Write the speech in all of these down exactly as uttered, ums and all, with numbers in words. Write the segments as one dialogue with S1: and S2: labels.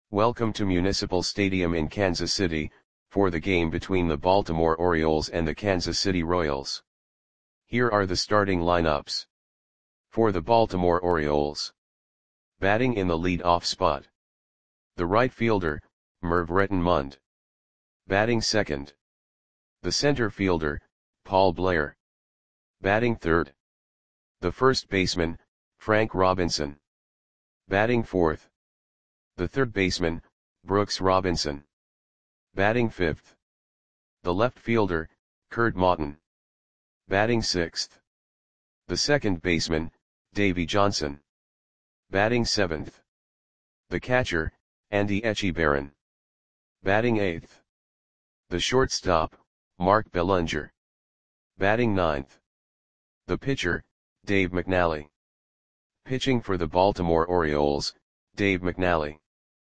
S1: Welcome to Municipal Stadium in Kansas City, for the game between the Baltimore Orioles and the Kansas City Royals. Here are the starting lineups. For the Baltimore Orioles. Batting in the lead-off spot. The right fielder, Merv Rettenmund. Batting second. The center fielder, Paul Blair. Batting third. The first baseman, Frank Robinson. Batting fourth. The third baseman, Brooks Robinson. Batting fifth. The left fielder, Curt Maughton. Batting sixth. The second baseman, Davey Johnson. Batting seventh. The catcher, Andy Etchebarren. Batting eighth. The shortstop, Mark Belanger. Batting ninth. The pitcher, Dave McNally. Pitching for the Baltimore Orioles, Dave McNally.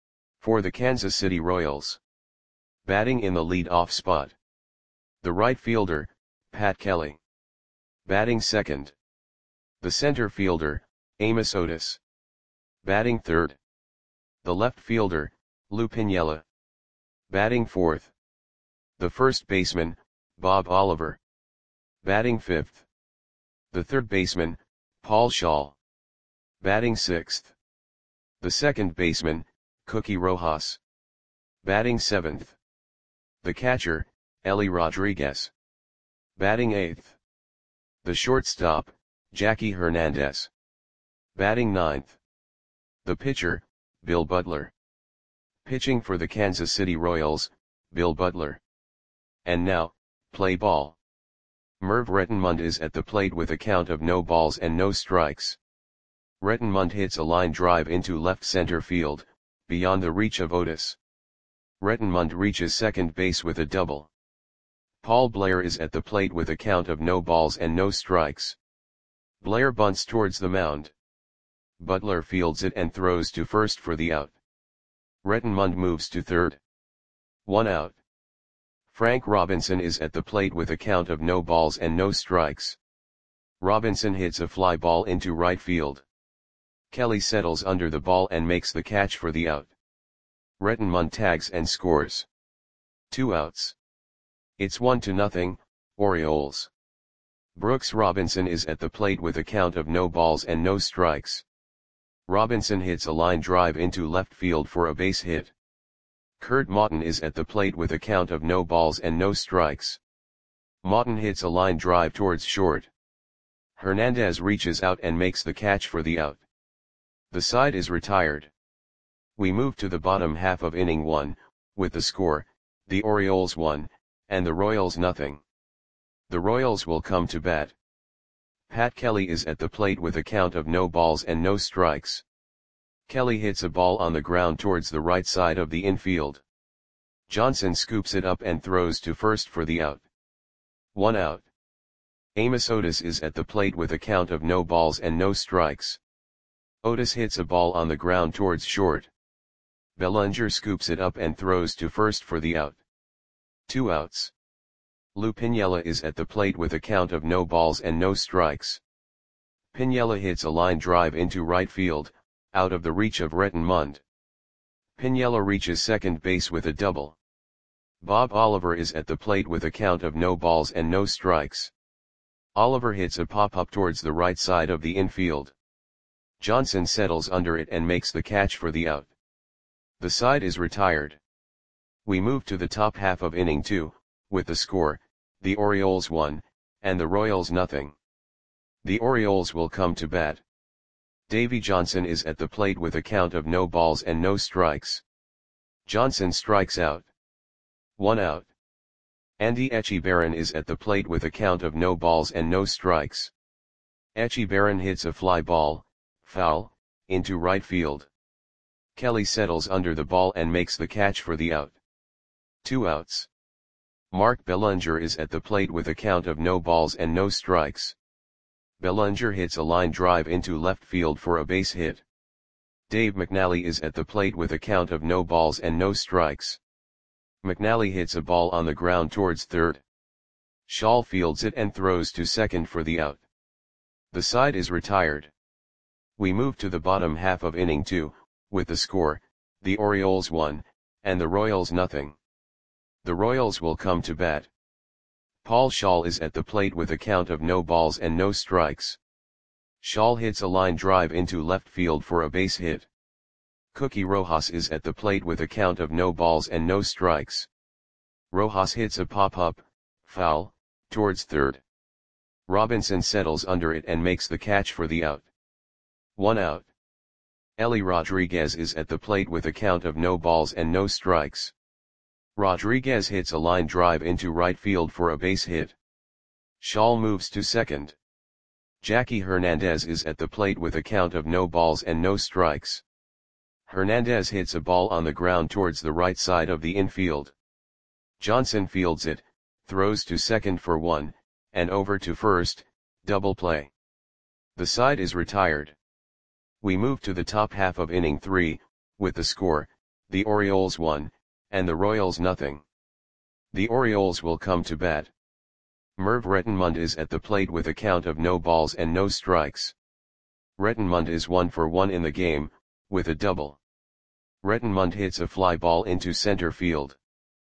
S1: For the Kansas City Royals. Batting in the lead-off spot. The right fielder, Pat Kelly. Batting second. The center fielder, Amos Otis. Batting third. The left fielder, Lou Piniella. Batting fourth. The first baseman, Bob Oliver. Batting fifth. The third baseman, Paul Schall. Batting sixth. The second baseman, Cookie Rojas. Batting seventh. The catcher, Ellie Rodriguez. Batting eighth. The shortstop, Jackie Hernandez. Batting ninth. The pitcher, Bill Butler. Pitching for the Kansas City Royals, Bill Butler. And now, play ball. Merv Rettenmund is at the plate with a count of no balls and no strikes. Rettenmund hits a line drive into left center field, beyond the reach of Otis. Rettenmund reaches second base with a double. Paul Blair is at the plate with a count of no balls and no strikes. Blair bunts towards the mound. Butler fields it and throws to first for the out. Rettenmund moves to third. One out. Frank Robinson is at the plate with a count of no balls and no strikes. Robinson hits a fly ball into right field. Kelly settles under the ball and makes the catch for the out. Rettenmund tags and scores. Two outs. It's one to nothing, Orioles. Brooks Robinson is at the plate with a count of no balls and no strikes. Robinson hits a line drive into left field for a base hit. Curt Maughton is at the plate with a count of no balls and no strikes. Maughton hits a line drive towards short. Hernandez reaches out and makes the catch for the out. The side is retired. We move to the bottom half of inning one, with the score, the Orioles one, and the Royals nothing. The Royals will come to bat. Pat Kelly is at the plate with a count of no balls and no strikes. Kelly hits a ball on the ground towards the right side of the infield. Johnson scoops it up and throws to first for the out. One out. Amos Otis is at the plate with a count of no balls and no strikes. Otis hits a ball on the ground towards short. Belanger scoops it up and throws to first for the out. Two outs. Lou Piniella is at the plate with a count of no balls and no strikes. Piniella hits a line drive into right field, out of the reach of Rettenmund. Piniella reaches second base with a double. Bob Oliver is at the plate with a count of no balls and no strikes. Oliver hits a pop-up towards the right side of the infield. Johnson settles under it and makes the catch for the out. The side is retired. We move to the top half of inning two, with the score, the Orioles one, and the Royals nothing. The Orioles will come to bat. Davey Johnson is at the plate with a count of no balls and no strikes. Johnson strikes out. One out. Andy Etchebarren is at the plate with a count of no balls and no strikes. Etchebarren hits a fly ball, foul, into right field. Kelly settles under the ball and makes the catch for the out. Two outs. Mark Belanger is at the plate with a count of no balls and no strikes. Belanger hits a line drive into left field for a base hit. Dave McNally is at the plate with a count of no balls and no strikes. McNally hits a ball on the ground towards third. Schall fields it and throws to second for the out. The side is retired. We move to the bottom half of inning two, with the score, the Orioles one, and the Royals nothing. The Royals will come to bat. Paul Schaal is at the plate with a count of no balls and no strikes. Schaal hits a line drive into left field for a base hit. Cookie Rojas is at the plate with a count of no balls and no strikes. Rojas hits a pop-up, foul, towards third. Robinson settles under it and makes the catch for the out. One out. Ellie Rodriguez is at the plate with a count of no balls and no strikes. Rodriguez hits a line drive into right field for a base hit. Schaal moves to second. Jackie Hernandez is at the plate with a count of no balls and no strikes. Hernandez hits a ball on the ground towards the right side of the infield. Johnson fields it, throws to second for one, and over to first, double play. The side is retired. We move to the top half of inning three, with the score, the Orioles one, and the Royals nothing. The Orioles will come to bat. Merv Rettenmund is at the plate with a count of no balls and no strikes. Rettenmund is one for one in the game, with a double. Rettenmund hits a fly ball into center field.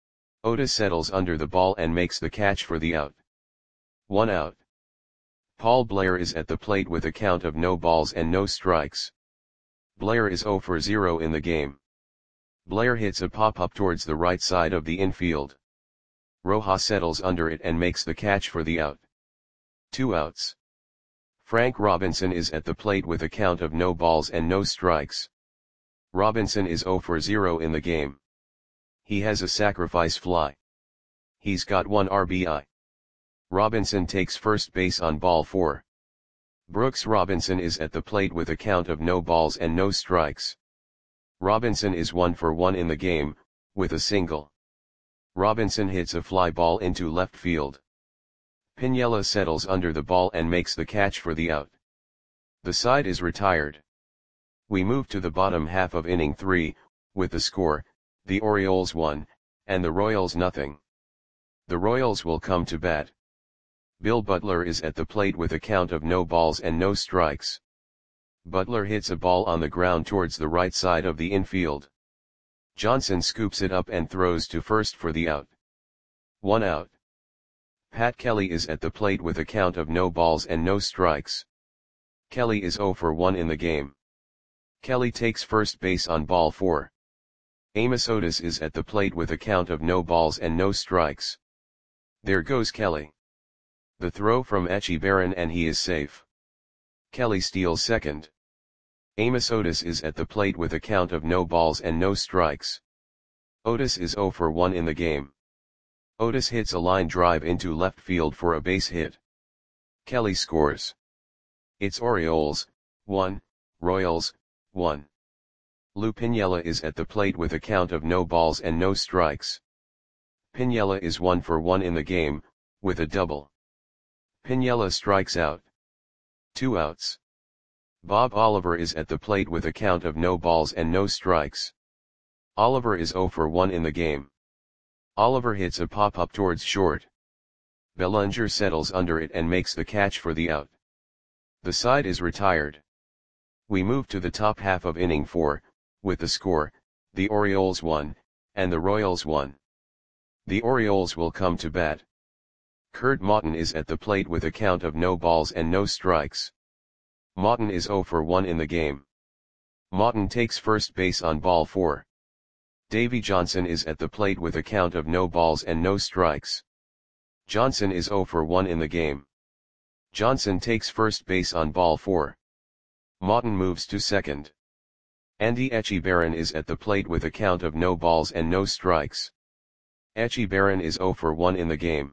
S1: Otis settles under the ball and makes the catch for the out. One out. Paul Blair is at the plate with a count of no balls and no strikes. Blair is zero for zero in the game. Blair hits a pop-up towards the right side of the infield. Rojas settles under it and makes the catch for the out. Two outs. Frank Robinson is at the plate with a count of no balls and no strikes. Robinson is zero for zero in the game. He has a sacrifice fly. He's got one R B I. Robinson takes first base on ball four. Brooks Robinson is at the plate with a count of no balls and no strikes. Robinson is one for one in the game, with a single. Robinson hits a fly ball into left field. Piniella settles under the ball and makes the catch for the out. The side is retired. We move to the bottom half of inning three, with the score, the Orioles one, and the Royals nothing. The Royals will come to bat. Bill Butler is at the plate with a count of no balls and no strikes. Butler hits a ball on the ground towards the right side of the infield. Johnson scoops it up and throws to first for the out. One out. Pat Kelly is at the plate with a count of no balls and no strikes. Kelly is zero for one in the game. Kelly takes first base on ball four. Amos Otis is at the plate with a count of no balls and no strikes. There goes Kelly. The throw from Echeverren and he is safe. Kelly steals second. Amos Otis is at the plate with a count of no balls and no strikes. Otis is zero for one in the game. Otis hits a line drive into left field for a base hit. Kelly scores. It's Orioles, one, Royals, one. Lou Piniella is at the plate with a count of no balls and no strikes. Piniella is one for one in the game, with a double. Piniella strikes out. Two outs. Bob Oliver is at the plate with a count of no balls and no strikes. Oliver is zero for one in the game. Oliver hits a pop-up towards short. Bellinger settles under it and makes the catch for the out. The side is retired. We move to the top half of inning four, with the score, the Orioles one, and the Royals one. The Orioles will come to bat. Kurt Maughton is at the plate with a count of no balls and no strikes. Maughton is zero for one in the game. Maughton takes first base on ball four. Davy Johnson is at the plate with a count of no balls and no strikes. Johnson is zero for one in the game. Johnson takes first base on ball four. Maughton moves to second. Andy Echeverren is at the plate with a count of no balls and no strikes. Echeverren is zero for one in the game.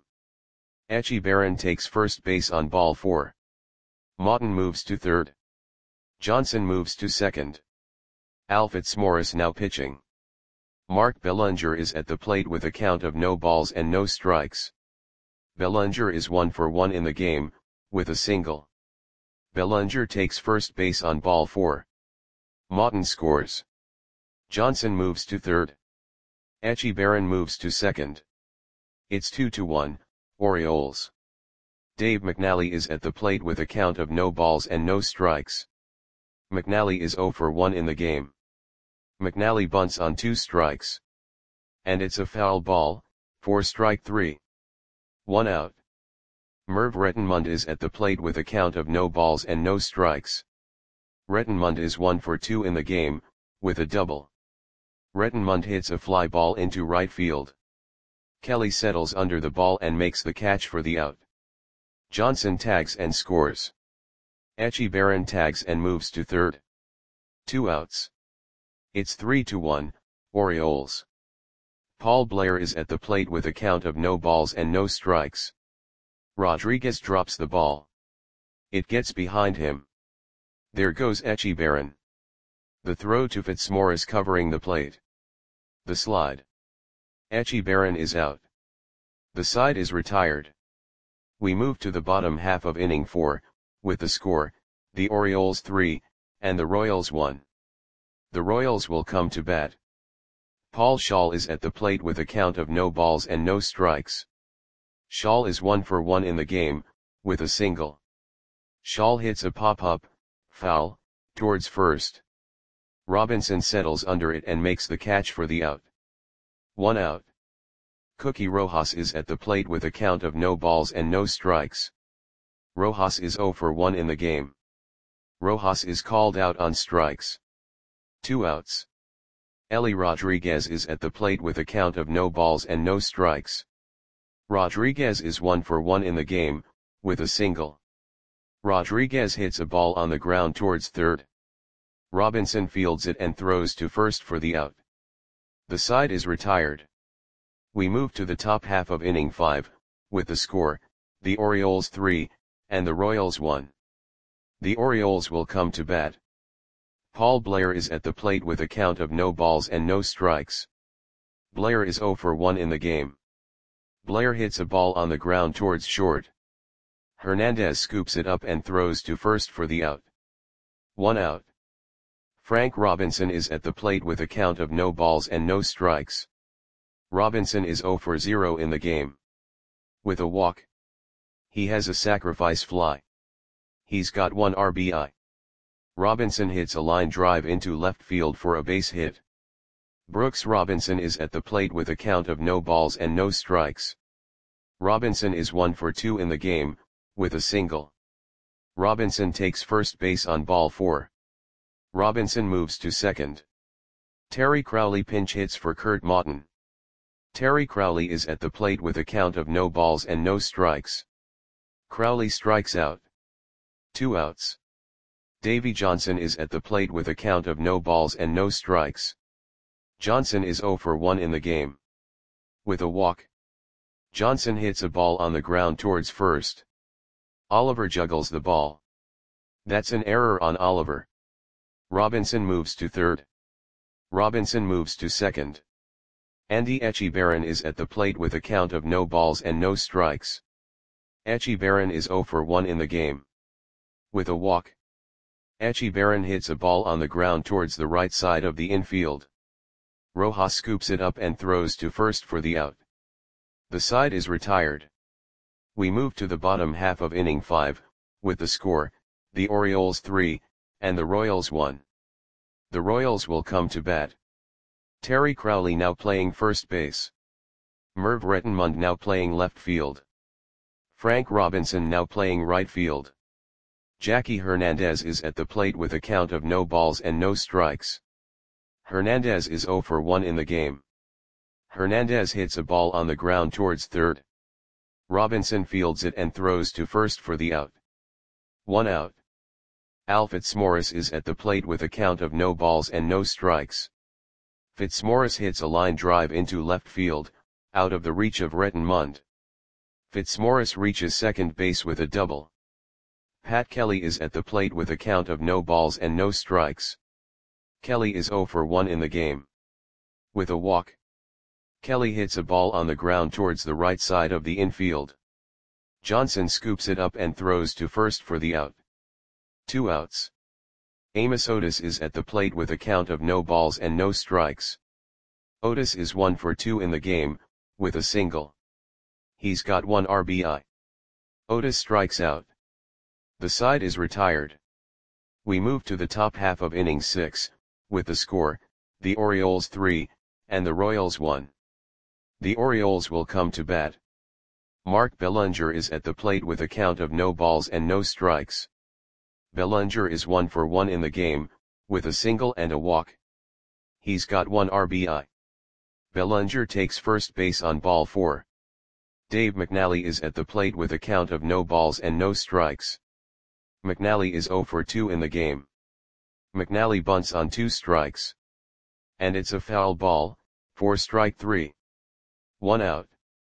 S1: Echeverren takes first base on ball four. Maughton moves to third. Johnson moves to second. Al Fitzmaurice now pitching. Mark Bellinger is at the plate with a count of no balls and no strikes. Bellinger is one for one in the game, with a single. Bellinger takes first base on ball four. Maughton scores. Johnson moves to third. Echeverren moves to second. It's two to one, Orioles. Dave McNally is at the plate with a count of no balls and no strikes. McNally is zero for one in the game. McNally bunts on two strikes. And it's a foul ball, for strike three. One out. Merv Rettenmund is at the plate with a count of no balls and no strikes. Rettenmund is one for two in the game, with a double. Rettenmund hits a fly ball into right field. Kelly settles under the ball and makes the catch for the out. Johnson tags and scores. Echebarren tags and moves to third. Two outs. It's three to one, Orioles. Paul Blair is at the plate with a count of no balls and no strikes. Rodriguez drops the ball. It gets behind him. There goes Echebarren. The throw to Fitzmaurice covering the plate. The slide. Echebarren is out. The side is retired. We move to the bottom half of inning four, with the score, the Orioles three, and the Royals one. The Royals will come to bat. Paul Schaal is at the plate with a count of no balls and no strikes. Schaal is one for one in the game, with a single. Schaal hits a pop-up, foul, towards first. Robinson settles under it and makes the catch for the out. One out. Cookie Rojas is at the plate with a count of no balls and no strikes. Rojas is zero for one in the game. Rojas is called out on strikes. Two outs. Ellie Rodriguez is at the plate with a count of no balls and no strikes. Rodriguez is one for one in the game, with a single. Rodriguez hits a ball on the ground towards third. Robinson fields it and throws to first for the out. The side is retired. We move to the top half of inning five, with the score, the Orioles three, and the Royals one. The Orioles will come to bat. Paul Blair is at the plate with a count of no balls and no strikes. Blair is zero for one in the game. Blair hits a ball on the ground towards short. Hernandez scoops it up and throws to first for the out. One out. Frank Robinson is at the plate with a count of no balls and no strikes. Robinson is zero for zero in the game. With a walk. He has a sacrifice fly. He's got one R B I. Robinson hits a line drive into left field for a base hit. Brooks Robinson is at the plate with a count of no balls and no strikes. Robinson is one for two in the game, with a single. Robinson takes first base on ball four. Robinson moves to second. Terry Crowley pinch hits for Kurt Maughton. Terry Crowley is at the plate with a count of no balls and no strikes. Crowley strikes out. Two outs. Davy Johnson is at the plate with a count of no balls and no strikes. Johnson is zero for one in the game. With a walk. Johnson hits a ball on the ground towards first. Oliver juggles the ball. That's an error on Oliver. Robinson moves to third. Robinson moves to second. Andy Echebarren is at the plate with a count of no balls and no strikes. Echebarren is zero for one in the game. With a walk. Echebarren hits a ball on the ground towards the right side of the infield. Rojas scoops it up and throws to first for the out. The side is retired. We move to the bottom half of inning five, with the score, the Orioles three, and the Royals one. The Royals will come to bat. Terry Crowley now playing first base. Merv Rettenmund now playing left field. Frank Robinson now playing right field. Jackie Hernandez is at the plate with a count of no balls and no strikes. Hernandez is zero for one in the game. Hernandez hits a ball on the ground towards third. Robinson fields it and throws to first for the out. One out. Al Fitzmaurice is at the plate with a count of no balls and no strikes. Fitzmaurice hits a line drive into left field, out of the reach of Rettenmund. Fitzmaurice reaches second base with a double. Pat Kelly is at the plate with a count of no balls and no strikes. Kelly is zero for one in the game. With a walk. Kelly hits a ball on the ground towards the right side of the infield. Johnson scoops it up and throws to first for the out. Two outs. Amos Otis is at the plate with a count of no balls and no strikes. Otis is one for two in the game, with a single. He's got one R B I. Otis strikes out. The side is retired. We move to the top half of inning six, with the score, the Orioles three, and the Royals one. The Orioles will come to bat. Mark Belanger is at the plate with a count of no balls and no strikes. Belanger is one for one in the game, with a single and a walk. He's got one R B I. Belanger takes first base on ball four. Dave McNally is at the plate with a count of no balls and no strikes. McNally is zero for two in the game. McNally bunts on two strikes. And it's a foul ball, for strike three. One out.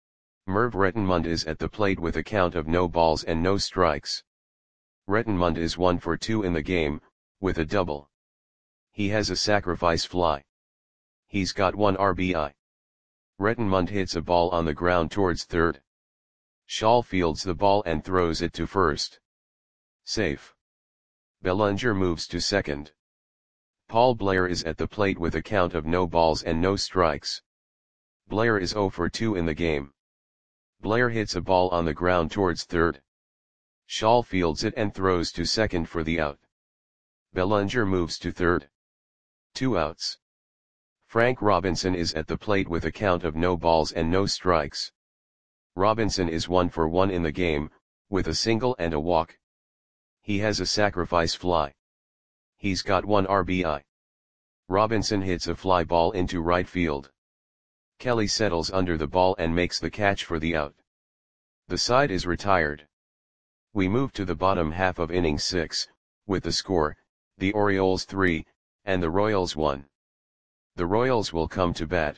S1: Merv Rettenmund is at the plate with a count of no balls and no strikes. Rettenmund is one for two in the game, with a double. He has a sacrifice fly. He's got one R B I. Rettenmund hits a ball on the ground towards third. Shaw fields the ball and throws it to first. Safe. Belanger moves to second. Paul Blair is at the plate with a count of no balls and no strikes. Blair is zero for two in the game. Blair hits a ball on the ground towards third. Shaw fields it and throws to second for the out. Belanger moves to third. Two outs. Frank Robinson is at the plate with a count of no balls and no strikes. Robinson is one for one in the game, with a single and a walk. He has a sacrifice fly. He's got one R B I. Robinson hits a fly ball into right field. Kelly settles under the ball and makes the catch for the out. The side is retired. We move to the bottom half of inning six, with the score, the Orioles three, and the Royals one. The Royals will come to bat.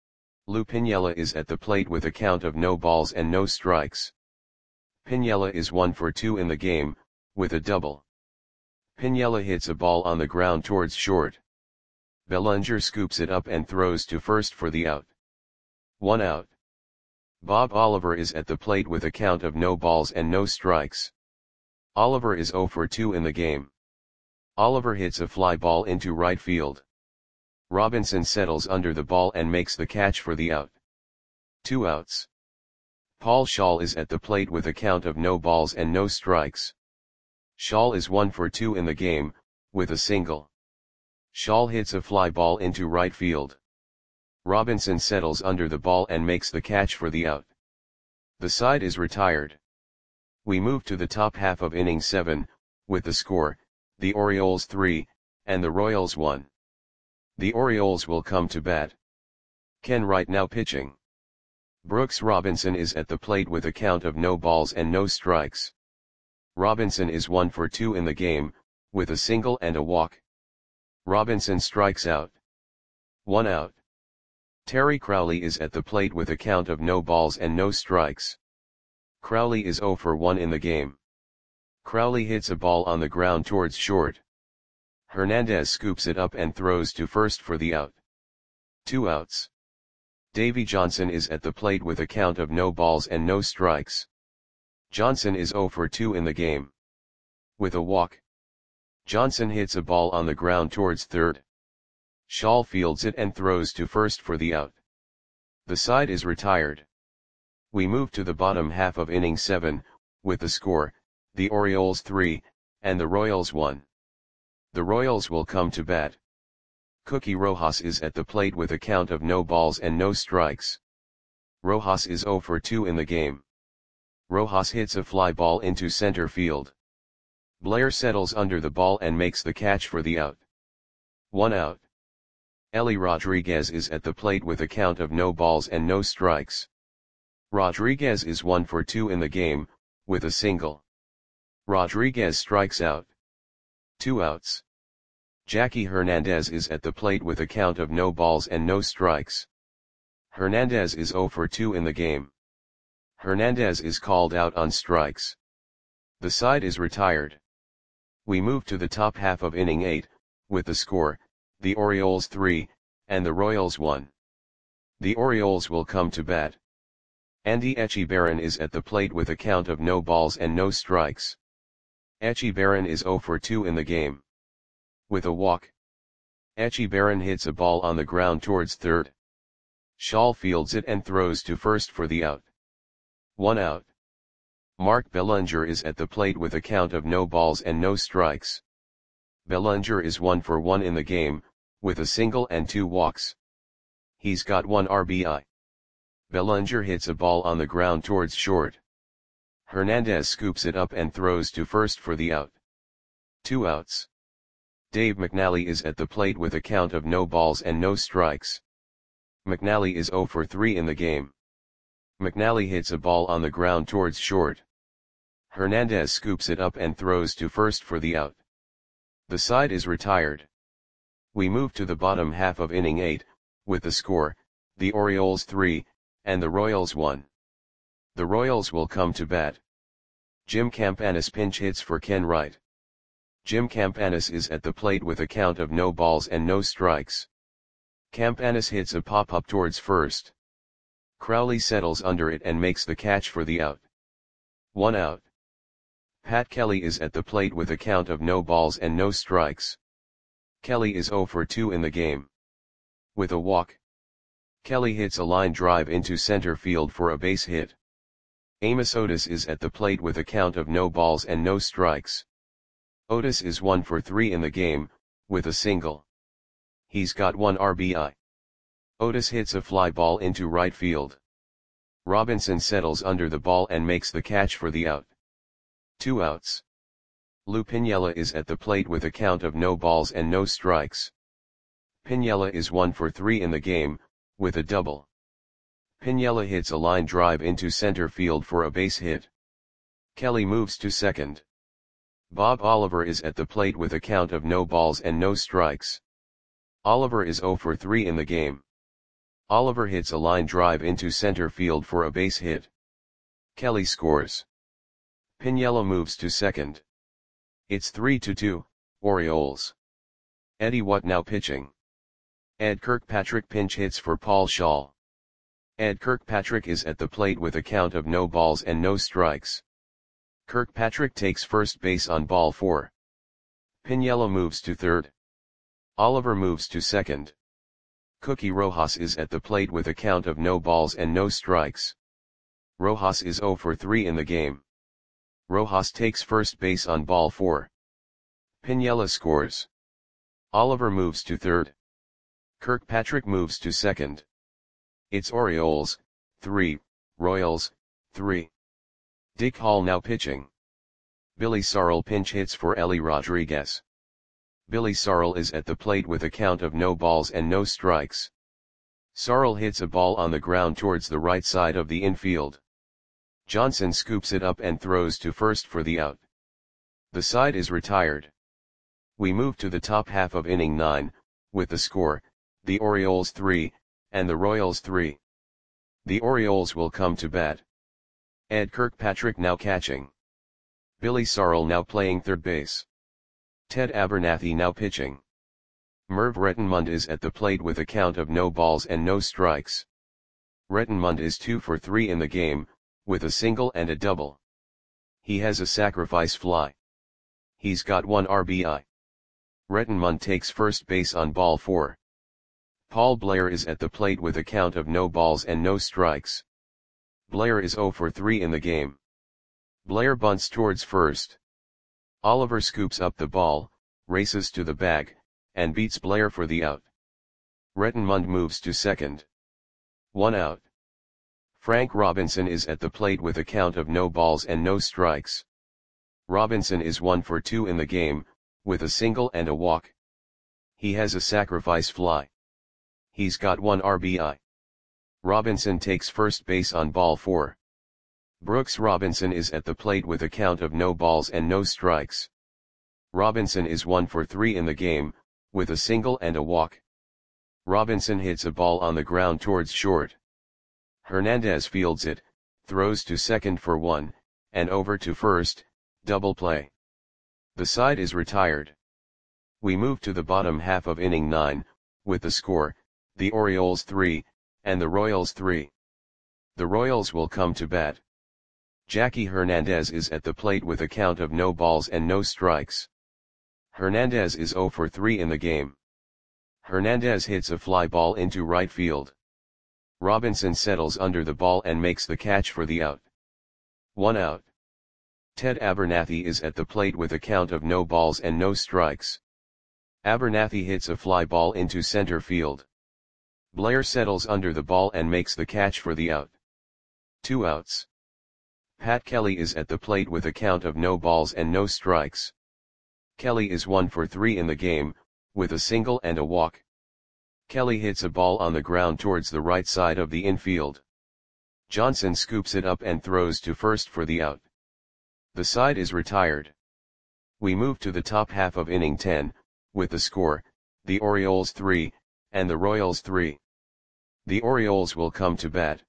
S1: Lou Piniella is at the plate with a count of no balls and no strikes. Piniella is one for two in the game, with a double. Piniella hits a ball on the ground towards short. Belanger scoops it up and throws to first for the out. One out. Bob Oliver is at the plate with a count of no balls and no strikes. Oliver is zero for two in the game. Oliver hits a fly ball into right field. Robinson settles under the ball and makes the catch for the out. Two outs. Paul Schall is at the plate with a count of no balls and no strikes. Schall is one for two in the game, with a single. Schall hits a fly ball into right field. Robinson settles under the ball and makes the catch for the out. The side is retired. We move to the top half of inning seven, with the score, the Orioles three, and the Royals one. The Orioles will come to bat. Ken Wright now pitching. Brooks Robinson is at the plate with a count of no balls and no strikes. Robinson is one for two in the game, with a single and a walk. Robinson strikes out. One out. Terry Crowley is at the plate with a count of no balls and no strikes. Crowley is zero for one in the game. Crowley hits a ball on the ground towards short. Hernandez scoops it up and throws to first for the out. Two outs. Davy Johnson is at the plate with a count of no balls and no strikes. Johnson is zero for two in the game. With a walk. Johnson hits a ball on the ground towards third. Schall fields it and throws to first for the out. The side is retired. We move to the bottom half of inning seven, with the score, the Orioles three, and the Royals one. The Royals will come to bat. Cookie Rojas is at the plate with a count of no balls and no strikes. Rojas is zero for two in the game. Rojas hits a fly ball into center field. Blair settles under the ball and makes the catch for the out. One out. Ellie Rodriguez is at the plate with a count of no balls and no strikes. Rodriguez is one for two in the game, with a single. Rodriguez strikes out. Two outs. Jackie Hernandez is at the plate with a count of no balls and no strikes. Hernandez is zero for two in the game. Hernandez is called out on strikes. The side is retired. We move to the top half of inning eight, with the score, the Orioles three, and the Royals one. The Orioles will come to bat. Andy Echebarren is at the plate with a count of no balls and no strikes. Echebarren is zero for two in the game. With a walk. Echebarren hits a ball on the ground towards third. Schall fields it and throws to first for the out. One out. Mark Belanger is at the plate with a count of no balls and no strikes. Belanger is one for one in the game, with a single and two walks. He's got one R B I. Bellinger hits a ball on the ground towards short. Hernandez scoops it up and throws to first for the out. Two outs. Dave McNally is at the plate with a count of no balls and no strikes. McNally is zero for three in the game. McNally hits a ball on the ground towards short. Hernandez scoops it up and throws to first for the out. The side is retired. We move to the bottom half of inning eight, with the score, the Orioles three, and the Royals one. The Royals will come to bat. Jim Campanis pinch hits for Ken Wright. Jim Campanis is at the plate with a count of no balls and no strikes. Campanis hits a pop-up towards first. Crowley settles under it and makes the catch for the out. One out. Pat Kelly is at the plate with a count of no balls and no strikes. Kelly is zero for two in the game. With a walk, Kelly hits a line drive into center field for a base hit. Amos Otis is at the plate with a count of no balls and no strikes. Otis is one for three in the game, with a single. He's got one R B I. Otis hits a fly ball into right field. Robinson settles under the ball and makes the catch for the out. Two outs. Lou Piniella is at the plate with a count of no balls and no strikes. Piniella is one for three in the game, with a double. Piniella hits a line drive into center field for a base hit. Kelly moves to second. Bob Oliver is at the plate with a count of no balls and no strikes. Oliver is zero for three in the game. Oliver hits a line drive into center field for a base hit. Kelly scores. Piniella moves to second. It's three to two, Orioles. Eddie What now pitching. Ed Kirkpatrick pinch hits for Paul Shaw. Ed Kirkpatrick is at the plate with a count of no balls and no strikes. Kirkpatrick takes first base on ball four. Piniella moves to third. Oliver moves to second. Cookie Rojas is at the plate with a count of no balls and no strikes. Rojas is zero for three in the game. Rojas takes first base on ball four. Piniella scores. Oliver moves to third. Kirkpatrick moves to second. It's Orioles, three, Royals, three. Dick Hall now pitching. Billy Sarl pinch hits for Ellie Rodriguez. Billy Sarl is at the plate with a count of no balls and no strikes. Sarl hits a ball on the ground towards the right side of the infield. Johnson scoops it up and throws to first for the out. The side is retired. We move to the top half of inning nine, with the score, the Orioles three, and the Royals three. The Orioles will come to bat. Ed Kirkpatrick now catching. Billy Sarl now playing third base. Ted Abernathy now pitching. Merv Rettenmund is at the plate with a count of no balls and no strikes. Rettenmund is two for three in the game, with a single and a double. He has a sacrifice fly. He's got one R B I. Rettenmund takes first base on ball four. Paul Blair is at the plate with a count of no balls and no strikes. Blair is zero for three in the game. Blair bunts towards first. Oliver scoops up the ball, races to the bag, and beats Blair for the out. Rettenmund moves to second. One out. Frank Robinson is at the plate with a count of no balls and no strikes. Robinson is one for two in the game, with a single and a walk. He has a sacrifice fly. He's got one R B I. Robinson takes first base on ball four. Brooks Robinson is at the plate with a count of no balls and no strikes. Robinson is one for three in the game, with a single and a walk. Robinson hits a ball on the ground towards short. Hernandez fields it, throws to second for one, and over to first, double play. The side is retired. We move to the bottom half of inning nine, with the score, the Orioles three, and the Royals three. The Royals will come to bat. Jackie Hernandez is at the plate with a count of no balls and no strikes. Hernandez is zero for three in the game. Hernandez hits a fly ball into right field. Robinson settles under the ball and makes the catch for the out. One out. Ted Abernathy is at the plate with a count of no balls and no strikes. Abernathy hits a fly ball into center field. Blair settles under the ball and makes the catch for the out. Two outs. Pat Kelly is at the plate with a count of no balls and no strikes. Kelly is one for three in the game, with a single and a walk. Kelly hits a ball on the ground towards the right side of the infield. Johnson scoops it up and throws to first for the out. The side is retired. We move to the top half of inning ten, with the score, the Orioles three, and the Royals three. The Orioles will come to bat.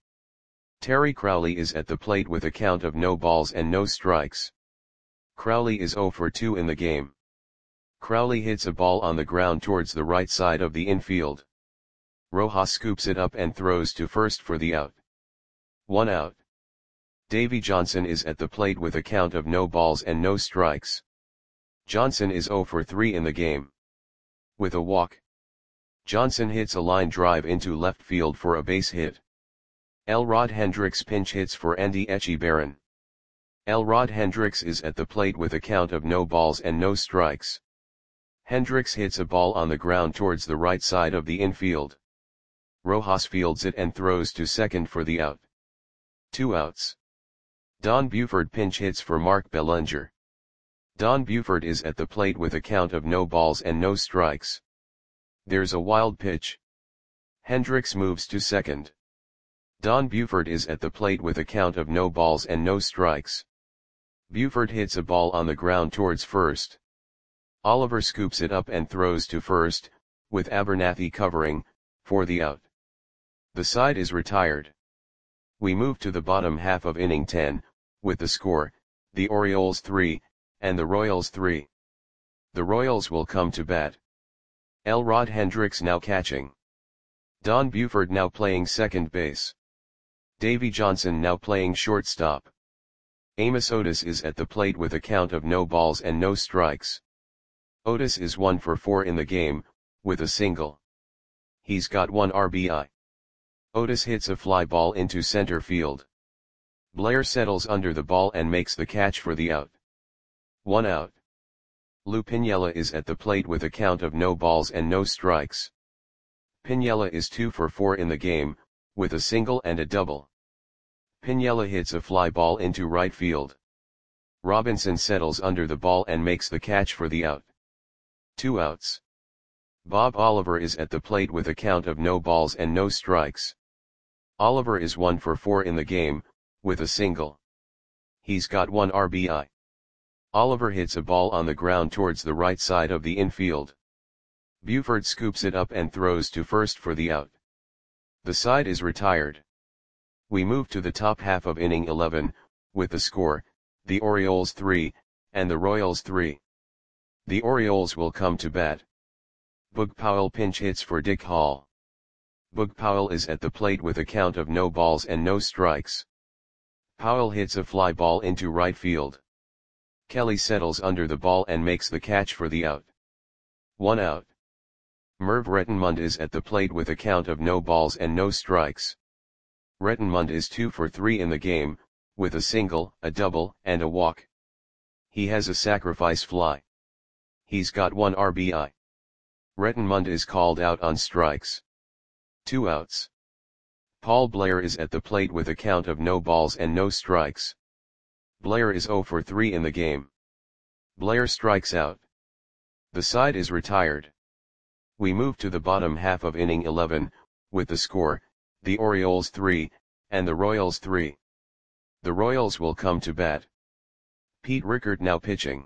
S1: Terry Crowley is at the plate with a count of no balls and no strikes. Crowley is zero for two in the game. Crowley hits a ball on the ground towards the right side of the infield. Rojas scoops it up and throws to first for the out. One out. Davy Johnson is at the plate with a count of no balls and no strikes. Johnson is zero for three in the game. With a walk. Johnson hits a line drive into left field for a base hit. Elrod Hendricks pinch hits for Andy Etchebarren. Elrod Hendricks is at the plate with a count of no balls and no strikes. Hendricks hits a ball on the ground towards the right side of the infield. Rojas fields it and throws to second for the out. Two outs. Don Buford pinch hits for Mark Bellinger. Don Buford is at the plate with a count of no balls and no strikes. There's a wild pitch. Hendricks moves to second. Don Buford is at the plate with a count of no balls and no strikes. Buford hits a ball on the ground towards first. Oliver scoops it up and throws to first, with Abernathy covering, for the out. The side is retired. We move to the bottom half of inning ten, with the score, the Orioles three, and the Royals three. The Royals will come to bat. Elrod Hendricks now catching. Don Buford now playing second base. Davy Johnson now playing shortstop. Amos Otis is at the plate with a count of no balls and no strikes. Otis is one for four in the game, with a single. He's got one R B I. Otis hits a fly ball into center field. Blair settles under the ball and makes the catch for the out. One out. Lou Piniella is at the plate with a count of no balls and no strikes. Piniella is two for four in the game, with a single and a double. Piniella hits a fly ball into right field. Robinson settles under the ball and makes the catch for the out. Two outs. Bob Oliver is at the plate with a count of no balls and no strikes. Oliver is one for four in the game, with a single. He's got one R B I. Oliver hits a ball on the ground towards the right side of the infield. Buford scoops it up and throws to first for the out. The side is retired. We move to the top half of inning eleven, with the score, the Orioles three, and the Royals three. The Orioles will come to bat. Boog Powell pinch hits for Dick Hall. Boog Powell is at the plate with a count of no balls and no strikes. Powell hits a fly ball into right field. Kelly settles under the ball and makes the catch for the out. One out. Merv Rettenmund is at the plate with a count of no balls and no strikes. Rettenmund is two for three in the game, with a single, a double, and a walk. He has a sacrifice fly. He's got one R B I. Rettenmund is called out on strikes. Two outs. Paul Blair is at the plate with a count of no balls and no strikes. Blair is zero for three in the game. Blair strikes out. The side is retired. We move to the bottom half of inning eleven, with the score, the Orioles three, and the Royals three. The Royals will come to bat. Pete Rickert now pitching.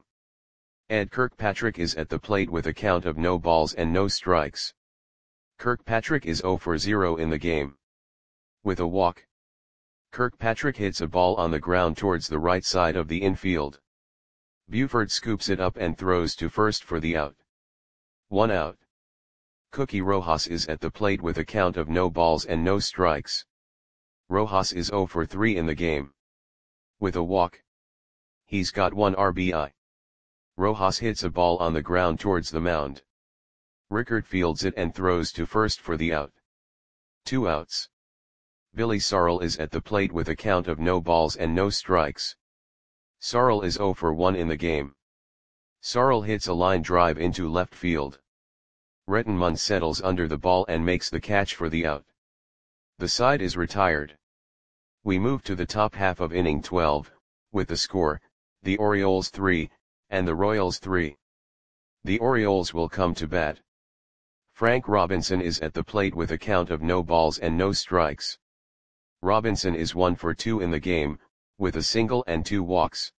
S1: Ed Kirkpatrick is at the plate with a count of no balls and no strikes. Kirkpatrick is zero for zero in the game. With a walk. Kirkpatrick hits a ball on the ground towards the right side of the infield. Buford scoops it up and throws to first for the out. One out. Cookie Rojas is at the plate with a count of no balls and no strikes. Rojas is zero for three in the game. With a walk. He's got one R B I. Rojas hits a ball on the ground towards the mound. Rickert fields it and throws to first for the out. Two outs. Billy Sarl is at the plate with a count of no balls and no strikes. Sarl is zero for one in the game. Sarl hits a line drive into left field. Rettenmund settles under the ball and makes the catch for the out. The side is retired. We move to the top half of inning twelve, with the score, the Orioles three, and the Royals three. The Orioles will come to bat. Frank Robinson is at the plate with a count of no balls and no strikes. Robinson is one for two in the game, with a single and two walks.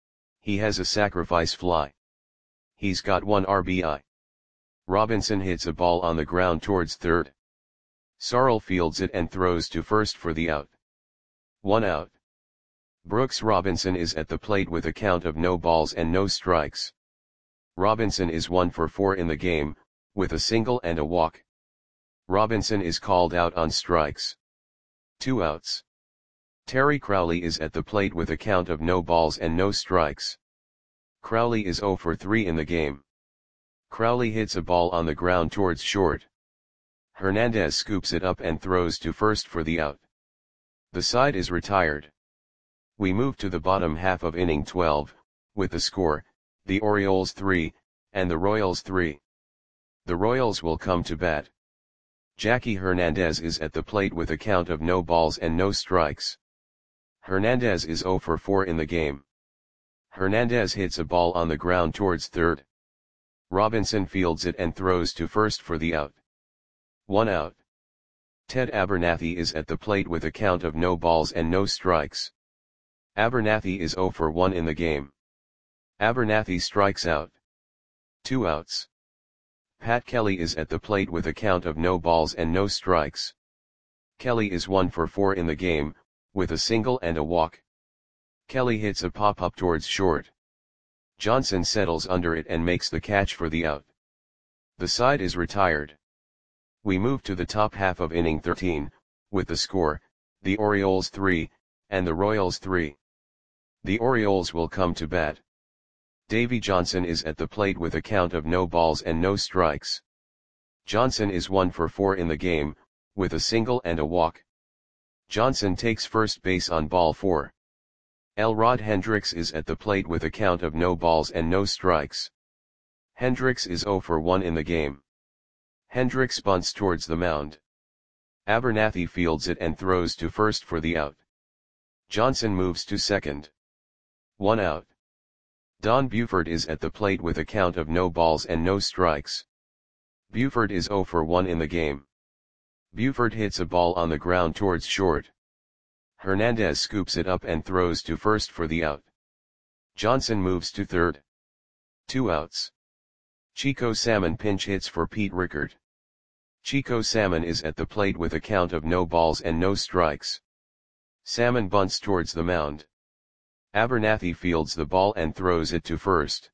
S1: He has a sacrifice fly. He's got one R B I. Robinson hits a ball on the ground towards third. Sarl fields it and throws to first for the out. One out. Brooks Robinson is at the plate with a count of no balls and no strikes. Robinson is one for four in the game, with a single and a walk. Robinson is called out on strikes. Two outs. Terry Crowley is at the plate with a count of no balls and no strikes. Crowley is zero for three in the game. Crowley hits a ball on the ground towards short. Hernandez scoops it up and throws to first for the out. The side is retired. We move to the bottom half of inning twelve, with the score, the Orioles three, and the Royals three. The Royals will come to bat. Jackie Hernandez is at the plate with a count of no balls and no strikes. Hernandez is zero for four in the game. Hernandez hits a ball on the ground towards third. Robinson fields it and throws to first for the out. One out. Ted Abernathy is at the plate with a count of no balls and no strikes. Abernathy is zero for one in the game. Abernathy strikes out. Two outs. Pat Kelly is at the plate with a count of no balls and no strikes. Kelly is one for four in the game, with a single and a walk. Kelly hits a pop-up towards short. Johnson settles under it and makes the catch for the out. The side is retired. We move to the top half of inning thirteen, with the score, the Orioles three, and the Royals three. The Orioles will come to bat. Davy Johnson is at the plate with a count of no balls and no strikes. Johnson is one for four in the game, with a single and a walk. Johnson takes first base on ball four. Elrod Hendricks is at the plate with a count of no balls and no strikes. Hendricks is zero for one in the game. Hendricks bunts towards the mound. Abernathy fields it and throws to first for the out. Johnson moves to second. One out. Don Buford is at the plate with a count of no balls and no strikes. Buford is zero for one in the game. Buford hits a ball on the ground towards short. Hernandez scoops it up and throws to first for the out. Johnson moves to third. Two outs. Chico Salmon pinch hits for Pete Rickard. Chico Salmon is at the plate with a count of no balls and no strikes. Salmon bunts towards the mound. Abernathy fields the ball and throws it to first.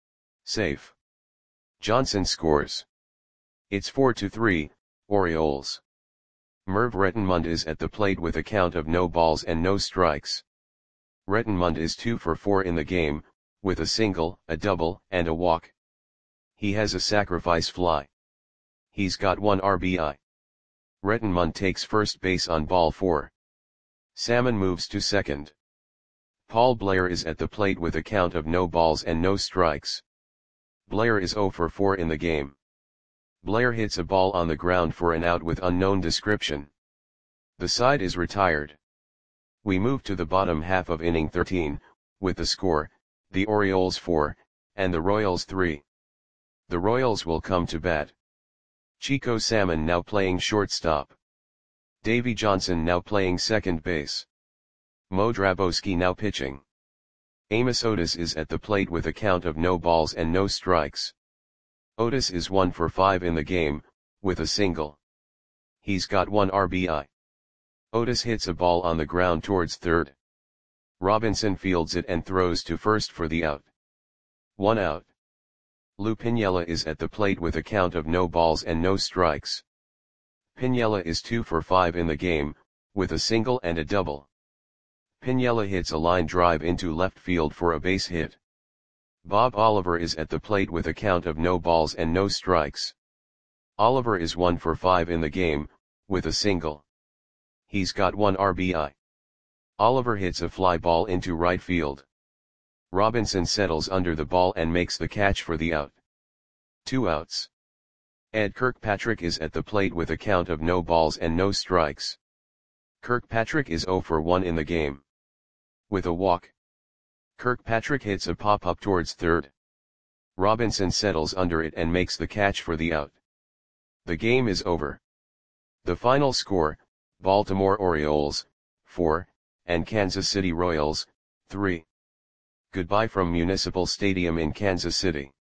S1: Safe. Johnson scores. It's four to three, Orioles. Merv Rettenmund is at the plate with a count of no balls and no strikes. Rettenmund is two for four in the game, with a single, a double, and a walk. He has a sacrifice fly. He's got one R B I. Rettenmund takes first base on ball four. Salmon moves to second. Paul Blair is at the plate with a count of no balls and no strikes. Blair is zero for four in the game. Blair hits a ball on the ground for an out with unknown description. The side is retired. We move to the bottom half of inning thirteen, with the score, the Orioles four, and the Royals three. The Royals will come to bat. Chico Salmon now playing shortstop. Davy Johnson now playing second base. Mo Drabowski now pitching. Amos Otis is at the plate with a count of no balls and no strikes. Otis is one for five in the game, with a single. He's got one R B I. Otis hits a ball on the ground towards third. Robinson fields it and throws to first for the out. One out. Lou Piniella is at the plate with a count of no balls and no strikes. Piniella is two for five in the game, with a single and a double. Piniella hits a line drive into left field for a base hit. Bob Oliver is at the plate with a count of no balls and no strikes. Oliver is one for five in the game, with a single. He's got one R B I. Oliver hits a fly ball into right field. Robinson settles under the ball and makes the catch for the out. Two outs. Ed Kirkpatrick is at the plate with a count of no balls and no strikes. Kirkpatrick is zero for one in the game. With a walk, Kirkpatrick hits a pop-up towards third. Robinson settles under it and makes the catch for the out. The game is over. The final score, Baltimore Orioles, four, and Kansas City Royals, three. Goodbye from Municipal Stadium in Kansas City.